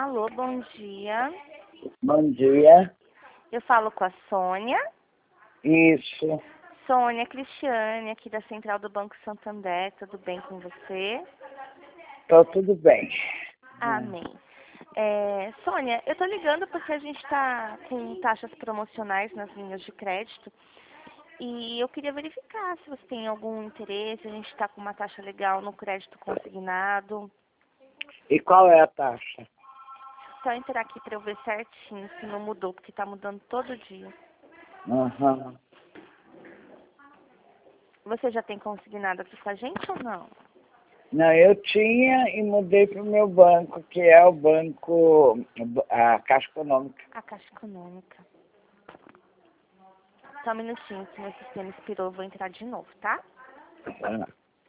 Alô, bom dia. Bom dia. Eu falo com a Sônia. Isso. Sônia Cristiane, aqui da Central do Banco Santander. Tudo bem com você? Tá tudo bem. Amém. Sônia, eu tô ligando porque a gente está com taxas promocionais nas linhas de crédito e eu queria verificar se você tem algum interesse. A gente está com uma taxa legal no crédito consignado. E qual é a taxa? Só entrar aqui para eu ver certinho se não mudou, porque está mudando todo dia. Uhum. Você já tem consignado aqui com a gente ou não? Não, eu tinha e mudei para o meu banco, que é o banco, a Caixa Econômica. A Caixa Econômica. Só um minutinho, que meu sistema expirou, eu vou entrar de novo, tá? Ah.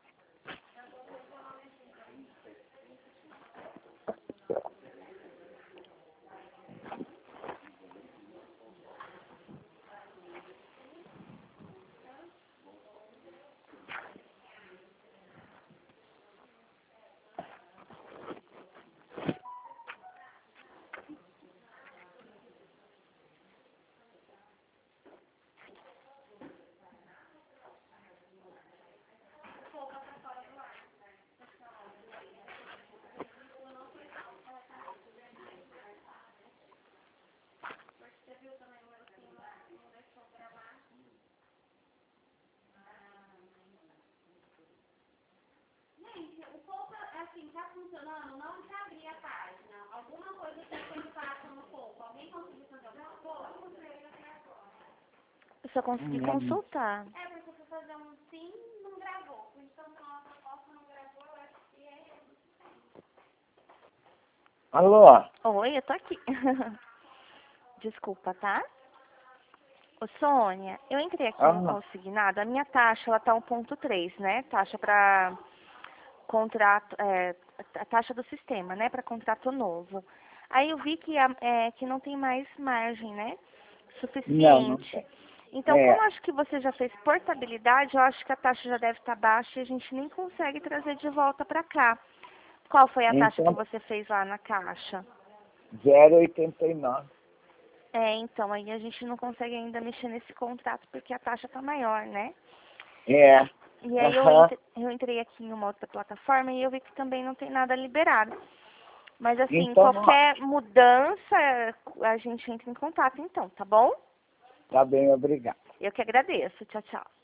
O Poupa, assim, tá funcionando, não de abrir a página. Alguma coisa que vocês façam no Poupa. Alguém conseguiu fazer alguma coisa? Eu só consegui consultar. É, porque eu fui fazer um sim, não gravou. Então, a proposta não gravou, eu acho que é... Alô? Oi, eu tô aqui. Desculpa, tá? Ô, Sônia, eu entrei aqui no consignado, a minha taxa, ela tá 1,3, né? Taxa para contrato, a taxa do sistema, né? Para contrato novo. Aí eu vi que não tem mais margem, né? Não Suficiente. tem. Então, como eu acho que você já fez portabilidade, eu acho que a taxa já deve estar baixa e a gente nem consegue trazer de volta para cá. Qual foi a taxa que Então, você fez lá na caixa? 0,89. Então, aí a gente não consegue ainda mexer nesse contrato porque a taxa tá maior, né? É. E aí Aham. eu entrei aqui em uma outra plataforma e eu vi que também não tem nada liberado. Mas assim, Então, qualquer mudança, a gente entra em contato então, tá bom? tá bem, obrigado. Eu que agradeço. Tchau, tchau.